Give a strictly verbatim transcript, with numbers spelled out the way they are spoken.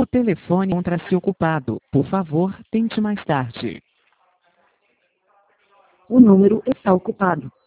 O telefone encontra-se ocupado. Por favor, tente mais tarde. O número está ocupado.